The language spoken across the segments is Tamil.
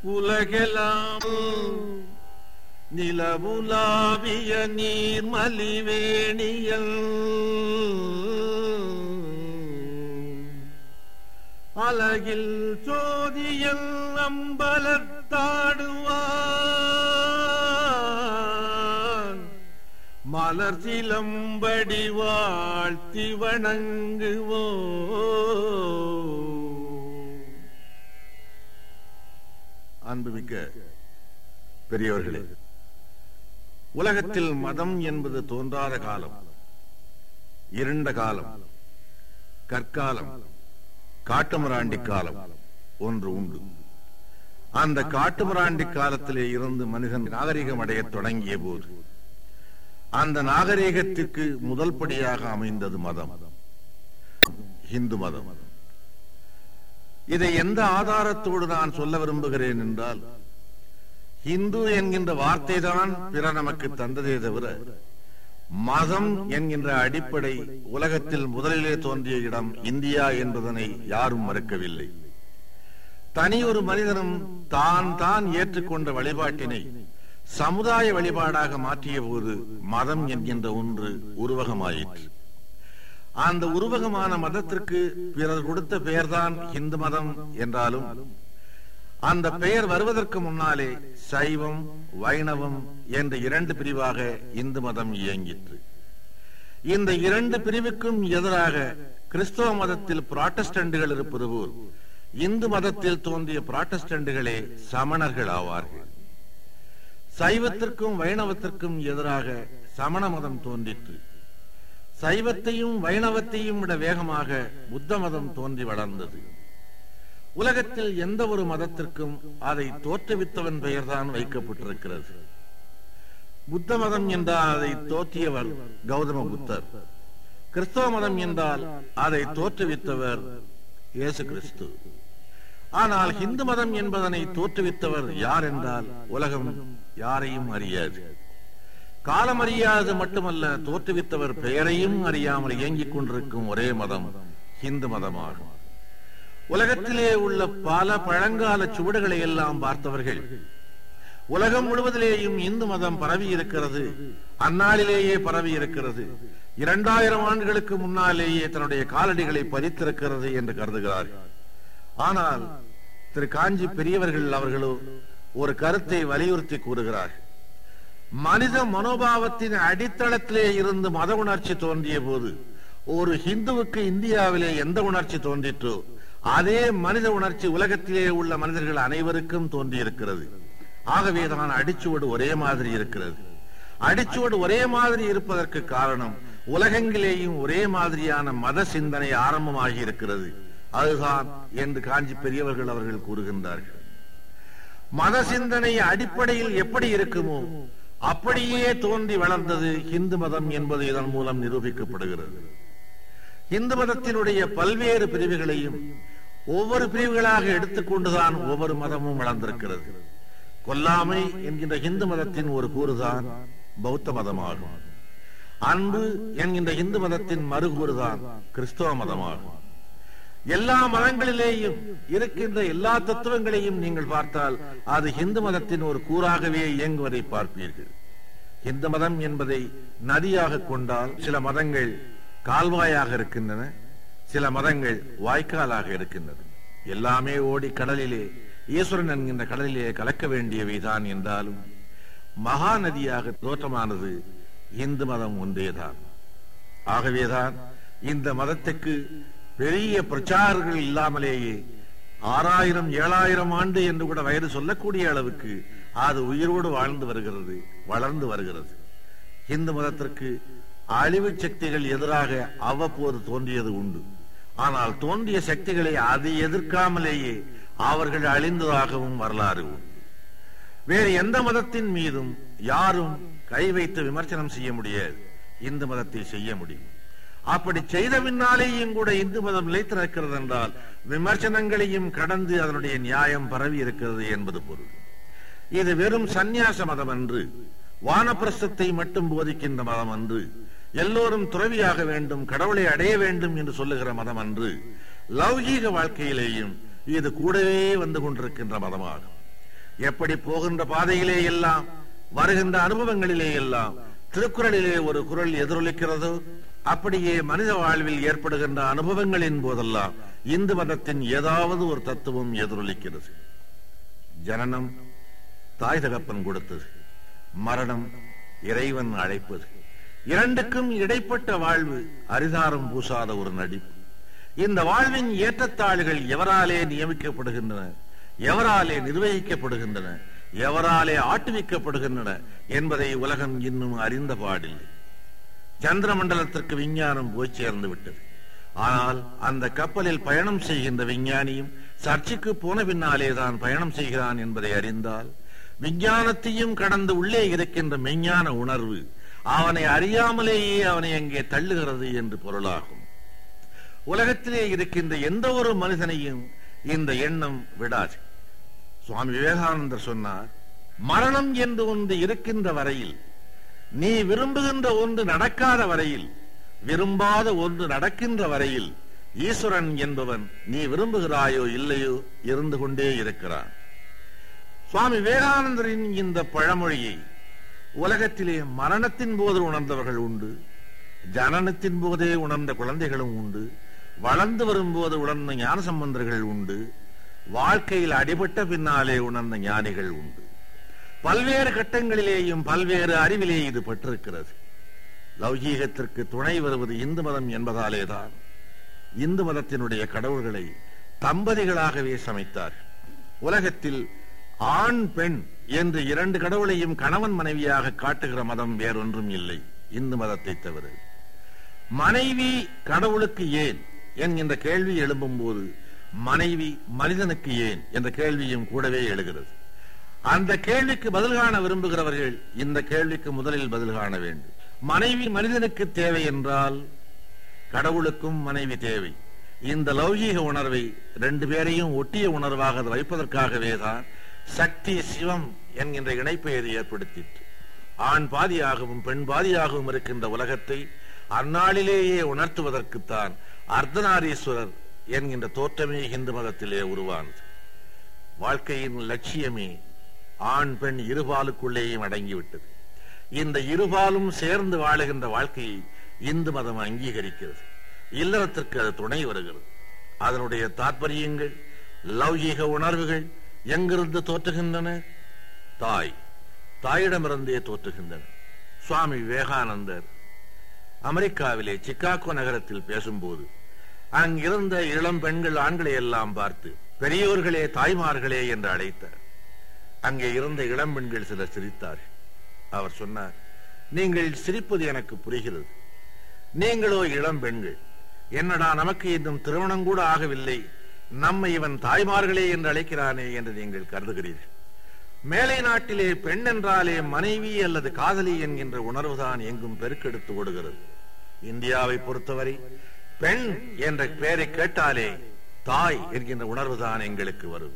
உலகெல்லாம் நிலவுலாவிய நீர்மலிவேணியல் அழகில் சோதியல் அம்பலத்தாடுவார் மலர் சிலம்படி வாழ்த்தி வணங்குவோ. அன்புமிக்க பெரியவர்களே, உலகத்தில் மதம் என்பது தோன்றாத காலம், இருண்ட காலம், கற்காலம், காட்டுமிராண்டி காலம் ஒன்று உண்டு. அந்த காட்டுமிராண்டி காலத்திலே இருந்து மனிதன் நாகரிகம் அடைய தொடங்கிய போது அந்த நாகரிகத்திற்கு முதல் படியாக அமைந்தது மதம், இந்து மதம். இதை எந்த ஆதாரத்தோடு நான் சொல்ல விரும்புகிறேன் என்றால், இந்து என்கின்ற வார்த்தை தான் பிற நமக்கு தந்ததே தவிர மதம் என்கின்ற அடிப்படை உலகத்தில் முதலிலே தோன்றிய இடம் இந்தியா என்பதனை யாரும் மறுக்கவில்லை. தனி ஒரு மனிதனும் தான் தான் ஏற்றுக்கொண்ட வழிபாட்டினை சமுதாய வழிபாடாக மாற்றிய போது மதம் என்கின்ற ஒன்று உருவகமாயிற்று. அந்த உருவகமான மதத்திற்கு பிறர் கொடுத்த பெயர்தான் இந்து மதம் என்றாலும் அந்த பெயர் வருவதற்கு முன்னாலே சைவம், வைணவம் என்ற இரண்டு பிரிவாக இந்து மதம் இயங்கிற்று. இந்த இரண்டு பிரிவுக்கும் எதிராக கிறிஸ்தவ மதத்தில் புராட்டஸ்டன்ட்கள் இருப்பது போல் இந்து மதத்தில் தோன்றிய புராட்டஸ்டன்ட்களே சமணர்கள் ஆவார்கள். சைவத்திற்கும் வைணவத்திற்கும் எதிராக சமண மதம் தோன்றிற்று. சைவத்தையும் வைணவத்தையும் விட வேகமாக புத்த மதம் தோன்றி வளர்ந்தது. உலகத்தில் எந்த ஒரு மதத்திற்கும் அதை தோற்றுவித்தவன் பெயர்தான் வைக்கப்பட்டிருக்கிறது. புத்த மதம் என்றால் அதை தோற்றியவர் கௌதம புத்தர். கிறிஸ்தவ மதம் என்றால் அதை தோற்றுவித்தவர் இயேசு கிறிஸ்து. ஆனால் இந்து மதம் என்பதனை தோற்றுவித்தவர் யார் என்றால் உலகம் யாரையும் அறியாது. காலம் அறியாது மட்டுமல்ல, தோற்றுவித்தவர் பெயரையும் அறியாமல் இயங்கிக் கொண்டிருக்கும் ஒரே மதம் இந்து மதமாகும். உலகத்திலே உள்ள பல பழங்கால சுவடுகளை எல்லாம் பார்த்தவர்கள் உலகம் முழுவதிலேயும் இந்து மதம் பரவி இருக்கிறது, அந்நாளிலேயே பரவி இருக்கிறது, 2000 ஆண்டுகளுக்கு முன்னாலேயே தன்னுடைய காலடிகளை பதித்திருக்கிறது என்று கருதுகிறார்கள். ஆனால் திரு காஞ்சி பெரியவர்கள் அவர்களோ ஒரு கருத்தை வலியுறுத்தி கூறுகிறார்கள். மனித மனோபாவத்தின் அடித்தளத்திலே இருந்து மத உணர்ச்சி தோன்றிய போது ஒரு ஹிந்துவுக்கு இந்தியாவிலே எந்த உணர்ச்சி தோன்றிற்றோ அதே மனித உணர்ச்சி உலகத்திலே உள்ள மனிதர்கள் அனைவருக்கும் தோன்றியிருக்கிறது. ஆகவேதான் அடிச்சுவடு ஒரே மாதிரி இருக்கிறது. அடிச்சுவடு ஒரே மாதிரி இருப்பதற்கு காரணம் உலகெங்கிலேயும் ஒரே மாதிரியான மத சிந்தனை ஆரம்பமாகி இருக்கிறது. அதுதான் என்று காஞ்சி பெரியவர்கள் அவர்கள் கூறுகின்றார்கள். மத சிந்தனை அடிப்படையில் எப்படி இருக்குமோ அப்படியே தோன்றி வளர்ந்தது இந்து மதம் என்பது இதன் மூலம் நிரூபிக்கப்படுகிறது. இந்து மதத்தினுடைய பல்வேறு பிரிவுகளையும் ஒவ்வொரு பிரிவுகளாக எடுத்துக்கொண்டுதான் ஒவ்வொரு மதமும் வளர்ந்திருக்கிறது. கொல்லாமை என்கின்ற இந்து மதத்தின் ஒரு கூறுதான் பௌத்த மதமாகும். அன்பு என்கின்ற இந்து மதத்தின் மறுகூறுதான் கிறிஸ்தவ மதமாகும். எல்லா மதங்களிலேயும் இருக்கின்ற எல்லா தத்துவங்களையும் நீங்கள் பார்த்தால் அது இந்து மதத்தின் ஒரு கூறாகவே இயங்குவதை பார்ப்பீர்கள். இந்து மதம் என்பதை நதியாக கொண்டால் சில மதங்கள் கால்வாயாக இருக்கின்றன, சில மதங்கள் வாய்க்காலாக இருக்கின்றன. எல்லாமே ஓடி கடலிலே ஈஸ்வரன் என்கின்ற கடலிலே கலக்க வேண்டியவைதான் என்றாலும் மகா நதியாக தோற்றமானது இந்து மதம் ஒன்றேதான். ஆகவேதான் இந்த மதத்துக்கு பெரிய பிரச்சாரங்கள் இல்லாமலேயே 6000 7000 ஆண்டு என்று கூட வயது சொல்லக்கூடிய அளவுக்கு அது உயிரோடு வாழ்ந்து வருகிறது, வளர்ந்து வருகிறது. இந்து மதத்திற்கு அழிவு சக்திகள் எதிராக அவ்வப்போது தோன்றியது உண்டு. ஆனால் தோன்றிய சக்திகளை அது எதிர்க்காமலேயே அவர்கள் அழிந்ததாகவும் வரலாறு உண்டு. வேறு எந்த மதத்தின் மீதும் யாரும் கை வைத்து விமர்சனம் செய்ய முடியாது, இந்து மதத்தை செய்ய முடியும். அப்படி செய்த பின்னாலேயும் கூட இந்து மதம் நிலைத்து நிற்கிறது என்றால் விமர்சனங்களையும் கடந்து அதனுடைய நியாயம் பரவி இருக்கிறது என்பது பொருள். இது வெறும் சந்நியாச மதம் அன்று, வானப்பிரஸ்தத்தை மட்டும் போதிக்கின்ற மதம் அன்று, எல்லோரும் துறவியாக வேண்டும், கடவுளை அடைய வேண்டும் என்று சொல்லுகிற மதம் அன்று. லௌகீக வாழ்க்கையிலேயும் இது கூடவே வந்து கொண்டிருக்கின்ற மதமாகும். எப்படி போகின்ற பாதையிலே எல்லாம், வருகின்ற அனுபவங்களிலே எல்லாம் திருக்குறளிலே ஒரு குறள் எதிரொலிக்கிறதோ, அப்படியே மனித வாழ்வில் ஏற்படுகின்ற அனுபவங்களின் போதெல்லாம் இந்து மதத்தின் ஏதாவது ஒரு தத்துவம் எதிரொலிக்கிறது. ஜனனம் தாய் தகப்பன் கொடுத்தது, மரணம் இறைவன் அழைப்பது. இரண்டுக்கும் இடைப்பட்ட வாழ்வு அரிதாரம் பூசாத ஒரு நடிப்பு. இந்த வாழ்வின் ஏற்றத்தாழ்கள் எவராலே நியமிக்கப்படுகின்றன, எவராலே நிர்வகிக்கப்படுகின்றன, எவராலே ஆட்டுவிக்கப்படுகின்றன என்பதை உலகம் இன்னும் அறிந்த பாடில்லை. சந்திர மண்டலத்திற்கு விஞ்ஞானம் போய் சேர்ந்து விட்டது. ஆனால் அந்த கப்பலில் பயணம் செய்கின்ற விஞ்ஞானியும் சர்ச்சைக்கு போன பின்னாலே தான் பயணம் செய்கிறான் என்பதை அறிந்தால், விஞ்ஞானத்தையும் கடந்து உள்ளே இருக்கின்ற மெஞ்ஞான உணர்வு அவனை அறியாமலேயே அவனை அங்கே தள்ளுகிறது என்று பொருளாகும். உலகத்திலே இருக்கின்ற எந்த ஒரு மனிதனையும் இந்த எண்ணம் விடாது. சுவாமி விவேகானந்தர் சொன்னார், மரணம் என்று ஒன்று இருக்கின்ற வரையில், நீ விரும்புகின்ற ஒன்று நடக்காத வரையில், விரும்பாத ஒன்று நடக்கின்ற வரையில், ஈஸ்வரன் என்பவன் நீ விரும்புகிறாயோ இல்லையோ இருந்து கொண்டே இருக்கிறான். சுவாமி விவேகானந்தரின் இந்த பழமொழியை உலகத்திலே மரணத்தின் போது உணர்ந்தவர்கள் உண்டு, ஜனனத்தின் போதே உணர்ந்த குழந்தைகளும் உண்டு, வளர்ந்து வரும்போது உணர்ந்த ஞான சம்பந்தர்கள் உண்டு, வாழ்க்கையில் அடிபட்ட பின்னாலே உணர்ந்த ஞானிகள் உண்டு. பல்வேறு கட்டங்களிலேயும் பல்வேறு அறிவிலே இது பட்டிருக்கிறது. லௌகீகத்திற்கு துணை வருவது இந்து மதம் என்பதாலேதான் இந்து மதத்தினுடைய கடவுள்களை தம்பதிகளாகவே சமைத்தார். உலகத்தில் ஆண் பெண் என்று இரண்டு கடவுளையும் கணவன் மனைவியாக காட்டுகிற மதம் வேறொன்றும் இல்லை இந்து மதத்தை தவிர. மனைவி கடவுளுக்கு ஏன் என்கின்ற கேள்வி எழும்பும் போது மனைவி மனிதனுக்கு ஏன் என்ற கேள்வியும் கூடவே எழுகிறது. அந்த கேள்விக்கு பதில் காண விரும்புகிறவர்கள் இந்த கேள்விக்கு முதலில் பதில் காண வேண்டும். மனைவி மனிதனுக்கு தேவை என்றால் கடவுளுக்கும் மனைவி தேவை. இந்த லௌகீக உணர்வை ரெண்டு பேரையும் ஒட்டிய உணர்வாக வைப்பதற்காகவே தான் சக்தி சிவம் என்கின்ற இணைப்பெயரை ஏற்படுத்திற்று. ஆண் பாதியாகவும் பெண் பாதியாகவும் இருக்கின்ற உலகத்தை அந்நாளிலேயே உணர்த்துவதற்குத்தான் அர்த்தநாரீஸ்வரர் என்கின்ற தோற்றமே இந்து மதத்திலே உருவானது. வாழ்க்கையின் லட்சியமே ஆண் பெண் இருபாலுக்குள்ளேயும் அடங்கிவிட்டது. இந்த இருபாலும் சேர்ந்து வாழுகின்ற வாழ்க்கையை இந்து மதம் அங்கீகரிக்கிறது. இல்லறத்திற்கு அது துணை வருகிறது. அதனுடைய தாற்பயங்கள், லௌகீக உணர்வுகள் எங்கிருந்து தோற்றுகின்றன? தாயிடமிருந்தே தோற்றுகின்றன. சுவாமி விவேகானந்தர் அமெரிக்காவிலே சிகாகோ நகரத்தில் பேசும்போது அங்கிருந்த இளம் பெண்கள் ஆண்களை எல்லாம் பார்த்து பெரியோர்களே தாய்மார்களே என்று அழைத்தார். அங்கே இருந்த இளம் பெண்கள் சிலர் சிரித்தார்கள். அவர் சொன்னார், நீங்கள் சிரிப்பது எனக்கு புரிகிறது. நீங்களோ இளம் பெண்கள், என்னடா நமக்கு இன்னும் திருமணம் கூட ஆகவில்லை, நம்மை இவன் தாய்மார்களே என்று அழைக்கிறானே என்று நீங்கள் கருதுகிறீர்கள். மேலை நாட்டிலே பெண் என்றாலே மனைவி அல்லது காதலி என்கின்ற உணர்வுதான் எங்கும் பெருக்கெடுத்து ஓடுகிறது. இந்தியாவை பொறுத்தவரை பெண் என்ற பெயரை கேட்டாலே தாய் என்கின்ற உணர்வுதான் எங்களுக்கு வரும்.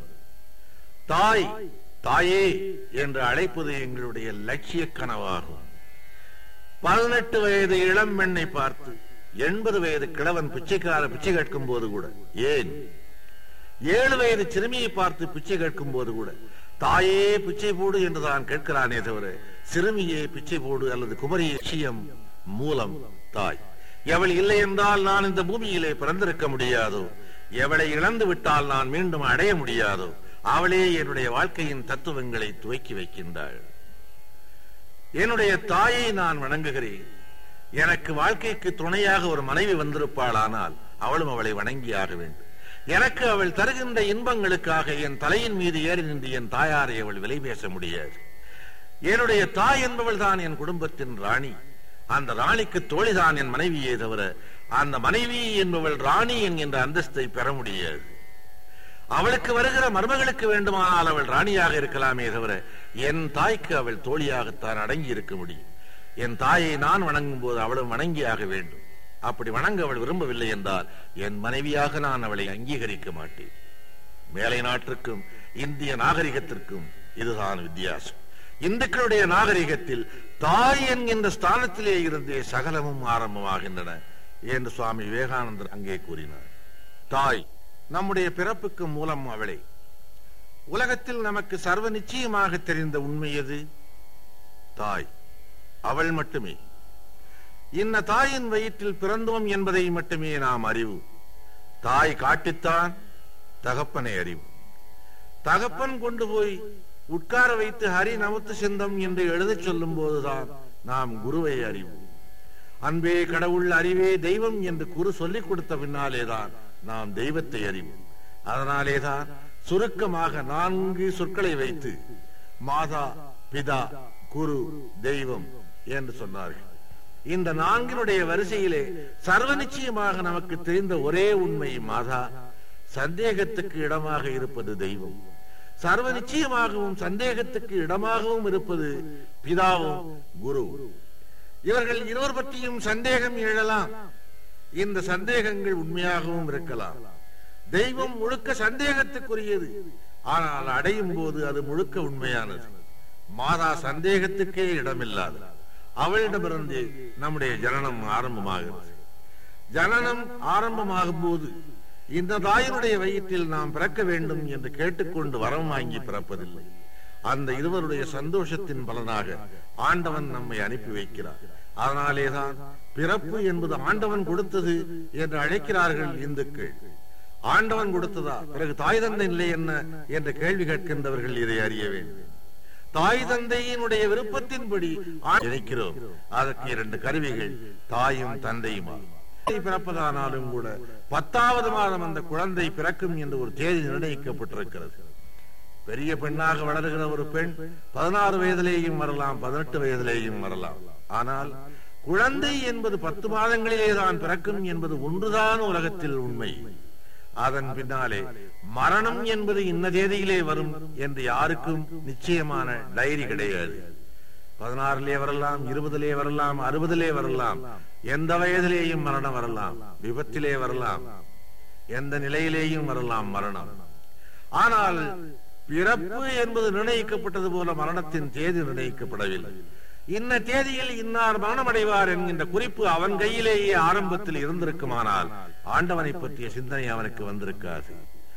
தாயே என்று அழைப்பது எங்களுடைய லட்சிய கனவாகும். 18 வயது இளம் பெண்ணை பார்த்து 80 வயது கிழவன் பிச்சை கேட்கும் போது கூட, ஏன் 7 வயது சிறுமியை பார்த்து பிச்சை கேட்கும் போது கூட தாயே பிச்சை போடு என்றுதான் கேட்கிறானே தவிர சிறுமியே பிச்சை போடு அல்லது குமரி லட்சியம் மூலம் தாய். எவள் இல்லை என்றால் நான் இந்த பூமியிலே பிறந்திருக்க முடியாதோ, எவளை இழந்து விட்டால் நான் மீண்டும் அடைய முடியாதோ, அவளே என்னுடைய வாழ்க்கையின் தத்துவங்களை துவக்கி வைக்கின்றாள். என்னுடைய தாயை நான் வணங்குகிறேன். எனக்கு வாழ்க்கைக்கு துணையாக ஒரு மனைவி வந்திருப்பாளானால் அவளும் அவளை வணங்கியாக வேண்டும். எனக்கு அவள் தருகின்ற இன்பங்களுக்காக என் தலையின் மீது ஏறி நின்று என் தாயாரை அவள் விலை பேச முடியாது. என்னுடைய தாய் என்பவள் தான் என் குடும்பத்தின் ராணி. அந்த ராணிக்கு தோழிதான் என் மனைவியே தவிர அந்த மனைவி என்பவள் ராணி என்கின்ற அந்தஸ்தை பெற முடியாது. அவளுக்கு வருகிற மருமகளுக்கு வேண்டுமானால் அவள் ராணியாக இருக்கலாமே தவிர என் தாய்க்கு அவள் தோழியாகத்தான் அடங்கி இருக்க முடியும். என் தாயை நான் வணங்கும் போது அவளும் வணங்கியாக வேண்டும். அப்படி வணங்க அவள் விரும்பவில்லை என்றால் என் மனைவியாக நான் அவளை அங்கீகரிக்க மாட்டேன். மேலை நாட்டிற்கும் இந்திய நாகரிகத்திற்கும் இதுதான் வித்தியாசம். இந்துக்களுடைய நாகரிகத்தில் தாய் என்கின்ற ஸ்தானத்திலே இருந்தே சகலமும் ஆரம்பமாகின்றன என்று சுவாமி விவேகானந்தர் அங்கே கூறினார். தாய் நம்முடைய பிறப்புக்கு மூலம் அவளே. உலகத்தில் நமக்கு சர்வ நிச்சயமாக தெரிந்த உண்மை எது? தாய், அவள் மட்டுமே. இன்ன தாயின் வயிற்றில் பிறந்தோம் என்பதை மட்டுமே நாம் அறிவு. தாய் காட்டித்தான் தகப்பனை அறிவு. தகப்பன் கொண்டு போய் உட்கார வைத்து ஹரி நமத்து சிந்தம் என்று எழுதச் சொல்லும் போதுதான் நாம் குருவை அறிவு. அன்பே கடவுள், அறிவே தெய்வம் என்று குரு சொல்லிக் கொடுத்த பின்னாலேதான் நாம் தெய்வத்தை அறிவு. அதனாலேதான் சுருக்கமாக 4 சொற்களை வைத்து மாதா, பிதா, குரு, தெய்வம் என்று சொன்னார்கள். இந்த 4 வரிசையிலே சர்வ நிச்சயமாக நமக்கு தெரிந்த ஒரே உண்மை மாதா, சந்தேகத்துக்கு இடமாக இருப்பது தெய்வம். சர்வ நிச்சயமாகவும் சந்தேகத்துக்கு இடமாகவும் இருப்பது பிதாவும் குரு. இவர்கள் இருவர் பற்றியும் சந்தேகம் எழலாம். இந்த சந்தேகங்கள் உண்மையாகவும் இருக்கலாம். தெய்வம் முழுக்க சந்தேகத்துக்குரியது, ஆனால் அடையும் போது அது முழுக்க உண்மையானது. மாதா சந்தேகத்துக்கே இடமில்லாது. அவளிடமிருந்து நம்முடைய ஜனனம் ஆரம்பமாகிறது. ஜனனம் ஆரம்பமாகும் போது இந்த தாயினுடைய வயிற்றில் நாம் பிறக்க வேண்டும் என்று கேட்டுக்கொண்டு வரம் வாங்கி பிறப்பதில்லை. அந்த இருவருடைய சந்தோஷத்தின் பலனாக ஆண்டவன் நம்மை அனுப்பி வைக்கிறார். அதனாலேதான் பிறப்பு என்பது ஆண்டவன் கொடுத்தது என்று அழைக்கிறார்கள் இந்துக்கள். ஆண்டவன் கொடுத்ததா, பிறகு தாய் தந்தை நிலை என்ன என்ற கேள்வி கேட்கின்றவர்கள் இதை அறிய வேண்டும். தாய் தந்தையினுடைய விருப்பத்தின்படி நினைக்கிறோம். அதற்கு 2 கருவிகள், தாயும் தந்தையுமா. பிறப்பதானாலும் கூட 10வது மாதம் அந்த குழந்தை பிறக்கும் என்று ஒரு தேதி நிர்ணயிக்கப்பட்டிருக்கிறது. பெரிய பெண்ணாக வளர்கிற ஒரு பெண் 16 வயதிலேயும் வரலாம், 18 வயதிலேயும் வரலாம். ஆனால் குழந்தை என்பது 10 மாதங்களிலே தான் பிறக்கும் என்பது ஒன்றுதான் உலகத்தில் உண்மை. அதன் பின்னாலே மரணம் என்பது இன்ன தேதியிலே வரும் என்று யாருக்கும் நிச்சயமான டைரி கிடையாது. 16 வரலாம், 20 வரலாம், 60 வரலாம். எந்த வயதிலேயும் மரணம் வரலாம், விபத்திலே வரலாம், எந்த நிலையிலேயும் வரலாம் மரணம். ஆனால் பிறப்பு என்பது நிர்ணயிக்கப்பட்டது போல மரணத்தின் தேதி நிர்ணயிக்கப்படவில்லை. இன்ன தேதியில் இன்னார் மரணமடைவார் என்கின்ற குறிப்பு அவன் கையிலேயே ஆரம்பத்தில் இருந்திருக்குமானால் ஆண்டவனை பற்றிய சிந்தனை அவனுக்கு வந்திருக்காது.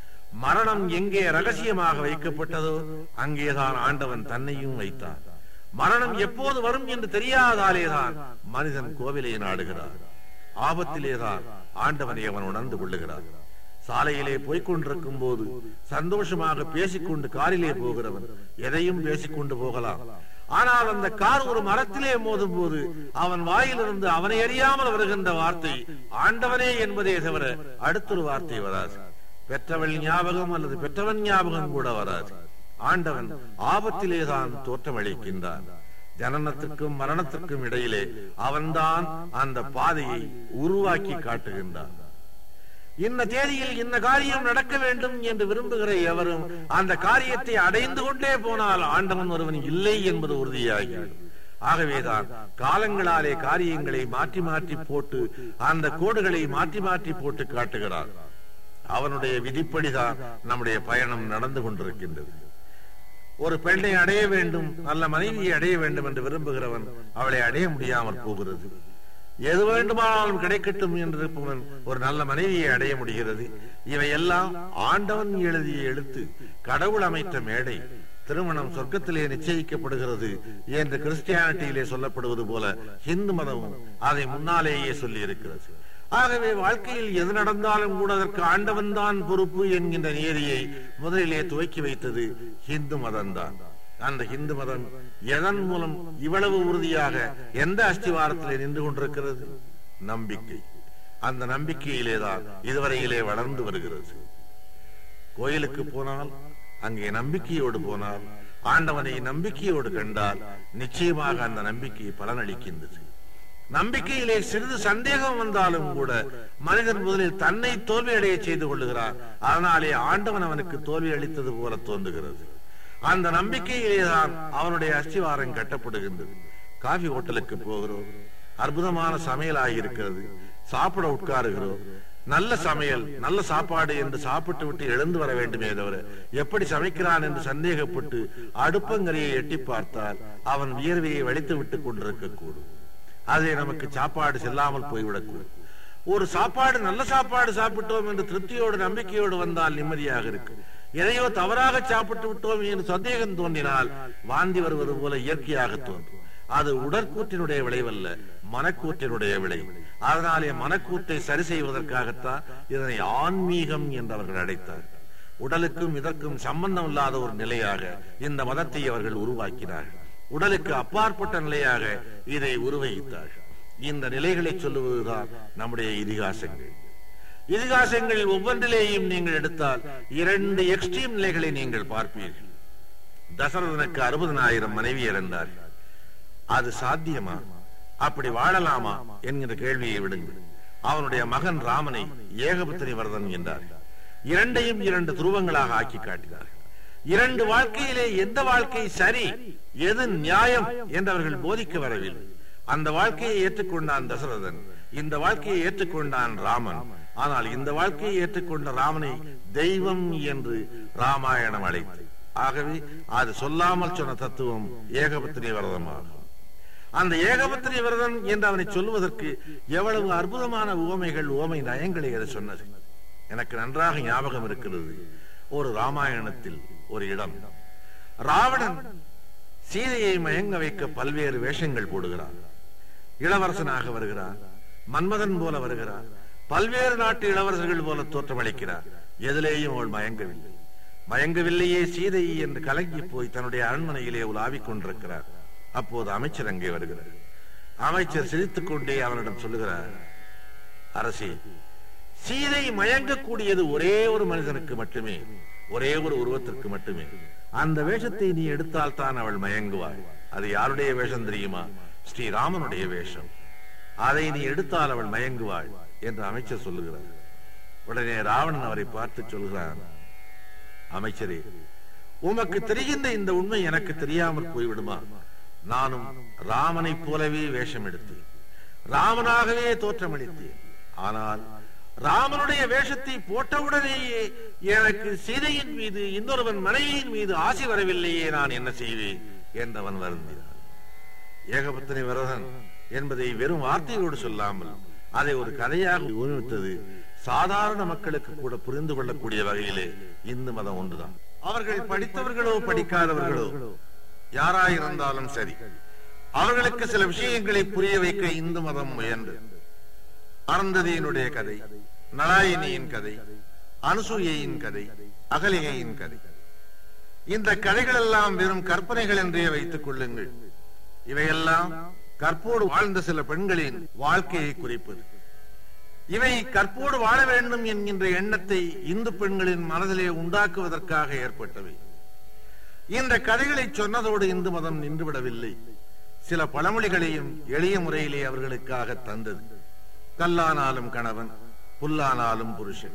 மரணம் எங்கே ரகசியமாக வைக்கப்பட்டதோ அங்கேதான் ஆண்டவன் தன்னையும் வைத்தார். மரணம் எப்போது வரும் என்று தெரியாதாலேதான் மனிதன் கோவிலை நாடுகிறார். ஆபத்திலேதான் ஆண்டவனை அவன் உணர்ந்து கொள்ளுகிறார். சாலையிலே போய்கொண்டிருக்கும் போது சந்தோஷமாக பேசிக்கொண்டு காரிலே போகிறவன் எதையும் பேசிக்கொண்டு போகலாம். ஆனால் அந்த கார் ஒரு மரத்திலே மோதும் போது அவன் வாயிலிருந்து அவனை அறியாமல் வருகின்ற வார்த்தை ஆண்டவனே என்பதே தவிர அடுத்தொரு வார்த்தை வராது. பெற்றவள் ஞாபகம் அல்லது பெற்றவன் ஞாபகம் கூட வராது. ஆண்டவன் ஆபத்திலேதான் தோற்றமளிக்கின்றான். ஜனனத்திற்கும் மரணத்திற்கும் இடையிலே அவன்தான் அந்த பாதையை உருவாக்கி காட்டுகின்றான். இன்ன தேதியில் இன்ன காரியம் நடக்க வேண்டும் என்று விரும்புகிற எவரும் அந்த காரியத்தை அடைந்து கொண்டே போனால் ஆண்டவன் ஒருவன் இல்லை என்பது உறுதியாகிறது. ஆகவேதான் காலங்களாலே காரியங்களை மாற்றி மாற்றி போட்டு அந்த கோடுகளை மாற்றி மாற்றி போட்டு காட்டுகிறார். அவனுடைய விதிப்படிதான் நம்முடைய பயணம் நடந்து கொண்டிருக்கின்றது. ஒரு பெண்ணை அடைய வேண்டும், நல்ல மனைவியை அடைய வேண்டும் என்று விரும்புகிறவன் அவளை அடைய முடியாமல் போகிறது. எது வேண்டுமானாலும் கிடைக்கட்டும் என்று இருப்பவன் ஒரு நல்ல மனைவியை அடைய முடிகிறது. இவையெல்லாம் ஆண்டவன் எழுதிய எழுத்து, கடவுள் அமைத்த மேடை. திருமணம் சொர்க்கத்திலே நிச்சயிக்கப்படுகிறது என்று கிறிஸ்டியானிட்டியிலே சொல்லப்படுவது போல ஹிந்து மதமும் அதை முன்னாலேயே சொல்லி இருக்கிறது. ஆகவே வாழ்க்கையில் எது நடந்தாலும் கூட அதற்கு ஆண்டவன் தான் பொறுப்பு என்கின்ற நியதியை முதலிலே துவக்கி வைத்தது ஹிந்து மதம்தான். அந்த ஹிந்து மதம் எதன் மூலம் இவ்வளவு உறுதியாக எந்த அஸ்திவாரத்திலே நின்று கொண்டிருக்கிறது? நம்பிக்கை. அந்த நம்பிக்கையிலேதான் இதுவரையிலே வளர்ந்து வருகிறது. கோயிலுக்கு போனால், அங்கே நம்பிக்கையோடு போனால், ஆண்டவனை நம்பிக்கையோடு கண்டால் நிச்சயமாக அந்த நம்பிக்கை பலனளிக்கின்றது. நம்பிக்கையிலே சிறிது சந்தேகம் வந்தாலும் கூட மனிதன் முதலில் தன்னை தோல்வி அடைய செய்து கொள்ளுகிறார். அதனாலே ஆண்டவன் அவனுக்கு தோல்வி அளித்தது போல தோன்றுகிறது. அந்த நம்பிக்கையிலேதான் அவனுடைய அஸ்திவாரம் கட்டப்படுகின்றது. காஃபி ஹோட்டலுக்கு போகிறோம், அற்புதமான சமையல் ஆகியிருக்கிறது, சாப்பிட உட்காருகிறோம். நல்ல சமையல், நல்ல சாப்பாடு என்று சாப்பிட்டு விட்டு எழுந்து வர வேண்டுமே தவிர எப்படி சமைக்கிறான் என்று சந்தேகப்பட்டு அடுப்பங்கரையை எட்டி பார்த்தால் அவன் வியர்வையை வலித்து விட்டுக் கொண்டிருக்க கூடும். அதை நமக்கு சாப்பாடு செல்லாமல் போய்விடக்கூடும். ஒரு சாப்பாடு, நல்ல சாப்பாடு சாப்பிட்டோம் என்று திருப்தியோடு நம்பிக்கையோடு வந்தால் நிம்மதியாக இருக்கு. எதையோ தவறாக சாப்பிட்டு விட்டோம் என்று சந்தேகம் தோன்றினால் வாந்தி வருவது போல இயற்கையாக தோன்றும். அது உடற்கூற்றினுடைய விளைவல்ல, மனக்கூற்றினுடைய விளைவு. அதனாலே மனக்கூற்றை சரி செய்வதற்காகத்தான் இதனை ஆன்மீகம் என்று அவர்கள் அழைத்தார். உடலுக்கும் இதற்கும் சம்பந்தம் இல்லாத ஒரு நிலையாக இந்த மதத்தை அவர்கள் உருவாக்கினார்கள். உடலுக்கு அப்பாற்பட்ட நிலையாக இதை உருவகித்தார்கள். இந்த நிலைகளை சொல்லுவதுதான் நம்முடைய இதிகாசங்கள். இதிகாசங்கள் ஒவ்வொன்றிலேயும் நீங்கள் எடுத்தால் 2 எக்ஸ்ட்ரீம் நிலைகளை நீங்கள் பார்ப்பீர்கள். தசரதனுக்கு 60,000 மனைவியர் இருந்தார்கள். அது சாத்தியமா? அப்படி வாழலாமா என்கிற கேள்வியை விடுங்கள். அவனுடைய மகன் ராமனை ஏகபத்தினி வரதன் என்றார். 2ஐயும் 2 துருவங்களாக ஆக்கி காட்டினார். 2 வாழ்க்கையிலே எந்த வாழ்க்கை சரி, எது நியாயம் என்றவர்கள் போதிக்க வரவில்லை. அந்த வாழ்க்கையை ஏற்றுக்கொண்டான் தசரதன், இந்த வாழ்க்கையை ஏற்றுக்கொண்டான் ராமன். ஆனால் இந்த வாழ்க்கையை ஏற்றுக்கொண்ட ராமனை தெய்வம் என்று ராமாயணம் அழைத்தது. ஆகவே அது சொல்லாமல் சொன்ன தத்துவம் ஏகபத்தினி விரதமாகும். அந்த ஏகபத்தினி விரதன் என்று அவனை சொல்லுவதற்கு எவ்வளவு அற்புதமான உவமைகள், உவமை நயங்களை அது சொன்னது. எனக்கு நன்றாக ஞாபகம் இருக்கிறது. ஒரு ராமாயணத்தில் ஒரு இடம், ராவணன் சீதையை மயங்க வைக்க பல்வேறு வேஷங்கள் போடுகிறார். இளவரசனாக வருகிறார், மன்மதன் போல வருகிறார், பல்வேறு நாட்டு இளவரசர்கள் போல தோற்றமளிக்கிறார். எதிலேயும் அவள் மயங்கவில்லையே சீதை என்று கலங்கி போய் தன்னுடைய அரண்மனையிலே உலாவிக் கொண்டிருக்கிறார். அப்போது அமைச்சர் அங்கே வருகிறார். அமைச்சர் சிரித்துக் கொண்டே அவனிடம் சொல்லுகிறார், அரசே, சீதை மயங்கக்கூடியது ஒரே ஒரு மனிதனுக்கு மட்டுமே, ஒரே ஒரு உருவத்திற்கு மட்டுமே. அந்த வேஷத்தை நீ எடுத்தால் தான் அவள் மயங்குவாள். அது யாருடைய வேஷம் தெரியுமா? ஸ்ரீராமனுடைய வேஷம். அதை நீ எடுத்தால் அவள் மயங்குவாள் என்று அமைச்சர் சொல்லுகிறார். உடனே ராவணன் அவரை பார்த்து சொல்கிறான், அமைச்சரே, உமக்கு தெரிகின்ற இந்த உண்மை எனக்கு தெரியாமல் போய்விடுமா? நானும் ராமனை போலவே வேஷம் எடுத்தேன், ராமனாகவே தோற்றமளித்தேன். ஆனால் ராமனுடைய வேஷத்தை போட்டவுடனேயே எனக்கு சீதையின் மீது, இன்னொருவன் மனைவியின் மீது ஆசை வரவில்லையே, நான் என்ன செய்வேன் என்றவன் வருந்தினான். ஏகபத்தினி விரதன் என்பதை வெறும் வார்த்தையோடு சொல்லாமல் அதை ஒரு கதையாக உருவித்தது சாதாரண மக்களுக்கு கூட புரிந்து கொள்ளக்கூடிய வகையிலே இந்து மதம் ஒன்றுதான். அவர்கள் படித்தவர்களோ படிக்காதவர்களோ யாராயிருந்தாலும் சரி, அவர்களுக்கு சில விஷயங்களை புரிய வைக்க இந்து மதம் முயன்றது. அருந்ததியினுடைய கதை, நலாயினியின் கதை, அனுசூயையின் கதை, அகலிகையின் கதை, இந்த கதைகள் எல்லாம் வெறும் கற்பனைகள் என்றே வைத்துக் கொள்ளுங்கள். இவையெல்லாம் கற்போடு வாழ்ந்த சில பெண்களின் வாழ்க்கையை குறிப்பது. இவை கற்போடு வாழ வேண்டும் என்கின்ற எண்ணத்தை இந்து பெண்களின் மனதிலே உண்டாக்குவதற்காக ஏற்பட்டவை. இந்த கதைகளை சொன்னதோடு இந்து மதம் நின்றுவிடவில்லை. சில பழமொழிகளையும் எளிய முறையிலே அவர்களுக்காக தந்தது. கல்லானாலும் கணவன், புல்லானாலும் புருஷன்.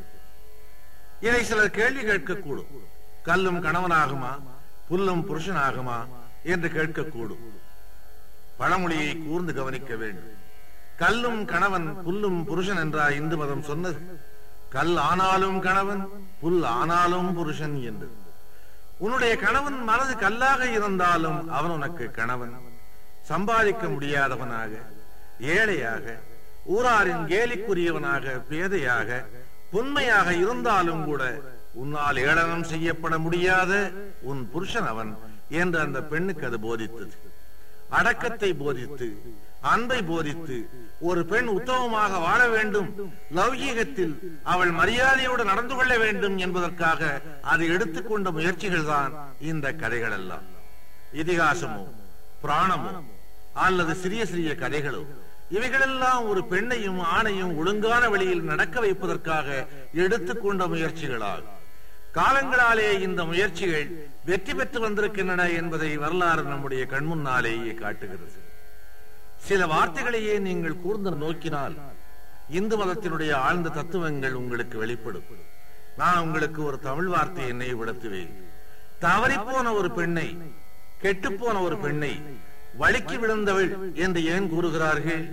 இதை சிலர் கேள்வி கேட்கக்கூடும். கல்லும் கணவனாகுமா, புல்லும் புருஷனாகுமா என்று கேட்கக்கூடும். பழமொழியை கூர்ந்து கவனிக்க வேண்டும். கல்லும் கணவன், புல்லும் புருஷன் என்றா இந்து மதம் சொன்னது? கல் ஆனாலும் கணவன், புல் ஆனாலும் புருஷன் என்று. உன்னுடைய கணவன் மனது கல்லாக இருந்தாலும் அவன் உனக்கு கணவன். சம்பாதிக்க முடியாதவனாக, ஏழையாக, ஊராரின் கேலிக்குரியவனாக, பேதையாக, புன்மையாக இருந்தாலும் கூட உன்னால் ஏளனம் செய்யப்பட முடியாத உன் புருஷன் அவன் என்று அந்த பெண்ணுக்கு அது போதித்தது. அடக்கத்தை போதித்து, அன்பை போதித்து, ஒரு பெண் உத்தமமாக வாழ வேண்டும், லௌகீகத்தில் அவள் மரியாதையோடு நடந்து கொள்ள வேண்டும் என்பதற்காக அது எடுத்துக்கொண்ட முயற்சிகள் தான் இந்த கதைகள் எல்லாம். இதிகாசமோ புராணமோ அல்லது சிறிய சிறிய கதைகளோ, இவைகளெல்லாம் ஒரு பெண்ணையும் ஆணையும் ஒழுங்கான வழியில் நடக்க வைப்பதற்காக எடுத்துக்கொண்ட முயற்சிகளால் காலங்களாலே இந்த முயற்சிகள் வெற்றி பெற்று வந்திருக்கின்றன என்பதை வரலாறு நம்முடைய கண்முன்னாலேயே காட்டுகிறது. சில வார்த்தைகளையே நீங்கள் கூர்ந்து நோக்கினால் இந்து மதத்தினுடைய ஆழ்ந்த தத்துவங்கள் உங்களுக்கு வெளிப்படும். நான் உங்களுக்கு ஒரு தமிழ் வார்த்தையை நினைவுபடுத்துவேன். தவறிப்போன ஒரு பெண்ணை, கெட்டுப்போன ஒரு பெண்ணை வழுக்கி விழுந்தவள் என்று ஏன் கூறுகிறார்கள்?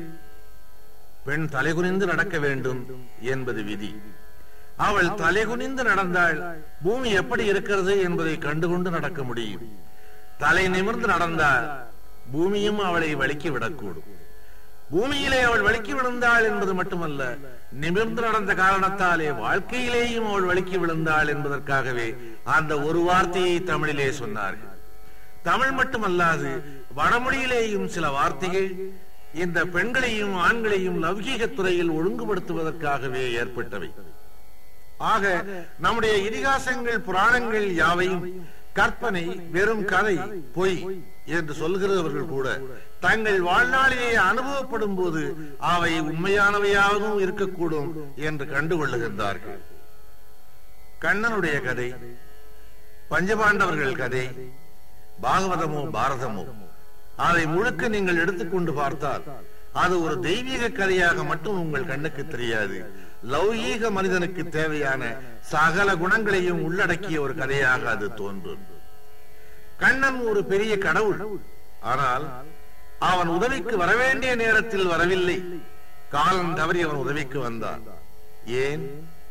பெண் தலைகுனிந்து நடக்க வேண்டும் என்பது விதி. அவள் தலைகுனிந்து நடந்தால் பூமி எப்படி இருக்கிறது என்பதை கண்டுகொண்டு நடக்க முடியும். தலை நிமிர்ந்து நடந்தால் பூமியும் அவளை வழுக்கி விடக்கூடும். பூமியிலே அவள் வழுக்கி விழுந்தாள் என்பது மட்டுமல்ல, நிமிர்ந்து நடந்த காரணத்தாலே வாழ்க்கையிலேயும் அவள் வழுக்கி விழுந்தாள் என்பதற்காகவே அந்த ஒரு வார்த்தையை தமிழிலே சொன்னார்கள். தமிழ் மட்டுமல்லாது வடமொழியிலேயும் சில வார்த்தைகள் இந்த பெண்களையும் ஆண்களையும் லௌகீக துறையில் ஒழுங்குபடுத்துவதற்காகவே ஏற்பட்டவை. ஆக நம்முடைய இதிகாசங்கள் புராணங்கள் யாவையும் கற்பனை, வெறும் கதை, பொய் என்று சொல்கிறவர்கள் கூட தங்கள் வாழ்நாளிலே அனுபவப்படும் போது அவை உண்மையானவையாகவும் இருக்கக்கூடும் என்று கண்டுகொள்ளுகின்றார்கள். கண்ணனுடைய கதை, பஞ்சபாண்டவர்கள் கதை, பாகவதமோ பாரதமோ அதை முழுக்க நீங்கள் எடுத்துக்கொண்டு பார்த்தால் அது ஒரு தெய்வீக கதையாக மட்டும் உங்கள் கண்ணுக்கு தெரியாது. லௌகீக மனிதனுக்கு தேவையான சகல குணங்களையும் உள்ளடக்கிய ஒரு கதையாக அது தோன்றும். கண்ணன் ஒரு பெரிய கடவுள். ஆனால் அவன் உதவிக்கு வரவேண்டிய நேரத்தில் வரவில்லை. காலம் தவறி அவன் உதவிக்கு வந்தான். ஏன்?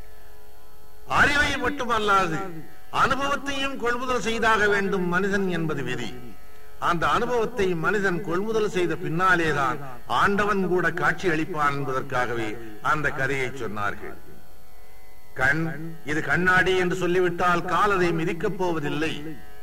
அறிவை மட்டுமல்லாது அனுபவத்தையும் கொள்முதல் செய்தாக வேண்டும் மனிதன் என்பது விதி. அந்த அனுபவத்தை மனிதன் கொள்முதல் செய்த பின்னாலேதான் ஆண்டவன் கூட காட்சி அளிப்பான் என்பதற்காகவே அந்த கதையை சொன்னார்கள். கண் இது கண்ணாடி என்று சொல்லிவிட்டால் கால் அதை மிதிக்கப் போவதில்லை.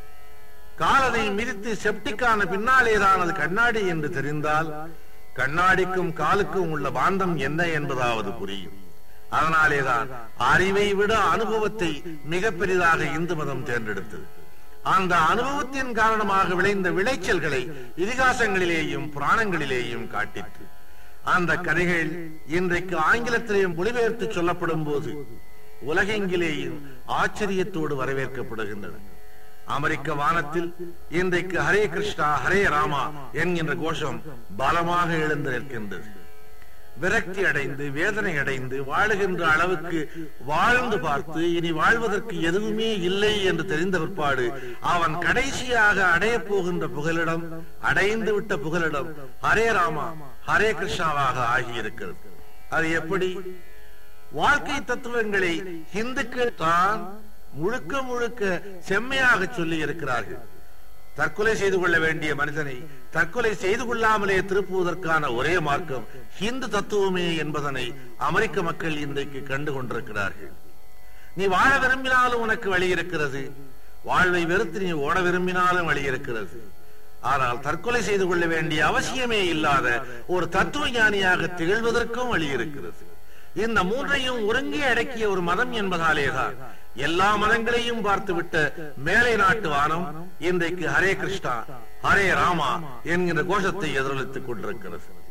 காலதை மிதித்து செப்டிக்கான பின்னாலேதான் அது கண்ணாடி என்று தெரிந்தால் கண்ணாடிக்கும் காலுக்கும் உள்ள பாந்தம் என்ன என்பதாவது புரியும். அதனாலேதான் அறிவை விட அனுபவத்தை மிக பெரிதாக இந்து மதம் தேர்ந்தெடுத்தது. அந்த அனுபவத்தின் காரணமாக விளைந்த விளைச்சல்களை இதிகாசங்களிலேயும் புராணங்களிலேயும் காட்டிற்று. அந்த கதைகள் இன்றைக்கு ஆங்கிலத்திலேயும் மொழிபெயர்த்து சொல்லப்படும் போது உலகெங்கிலேயும் ஆச்சரியத்தோடு வரவேற்கப்படுகின்றன. அமெரிக்க வானத்தில் இன்றைக்கு ஹரே கிருஷ்ணா ஹரே ராமா என்கின்ற கோஷம் பலமாக எழுந்து நிற்கின்றது. விரக்தி அடைந்து வேதனை அடைந்து வாழுகின்ற அளவுக்கு வாழ்ந்து பார்த்து இனி வாழ்வதற்கு எதுவுமே இல்லை என்று தெரிந்த பிற்பாடு அவன் கடைசியாக அடைய போகின்ற புகலிடம், அடைந்து விட்ட புகலிடம் ஹரே ராமா ஹரே கிருஷ்ணாவாக ஆகியிருக்கிறது. அது எப்படி? வாழ்க்கை தத்துவங்களை இந்துக்கள் தான் முழுக்க முழுக்க செம்மையாக சொல்லி இருக்கிறார்கள். தற்கொலை செய்து கொள்ள வேண்டிய மனிதனை தற்கொலை செய்து கொள்ளாமலே திருப்புவதற்கான ஒரே மார்க்கம் ஹிந்து தத்துவமே என்பதனை அமெரிக்க மக்கள் இன்றைக்கு கண்டு கொண்டிருக்கிறார்கள். நீ வாழ விரும்பினாலும் உனக்கு வழி இருக்கிறது, வாழ்வை வெறுத்து நீ ஓட விரும்பினாலும் வழி இருக்கிறது. ஆனால் தற்கொலை செய்து கொள்ள வேண்டிய அவசியமே இல்லாத ஒரு தத்துவ ஞானியாக திகழ்வதற்கும் வழி இருக்கிறது. இந்த மூன்றையும் ஒருங்கே அடக்கிய ஒரு மதம் என்பதாலேதான் எல்லா மதங்களையும் பார்த்துவிட்ட மேலை நாட்டு வானம் இன்றைக்கு ஹரே கிருஷ்ணா ஹரே ராமா என்கின்ற கோஷத்தை எதிரொலித்துக் கொண்டிருக்கிறது.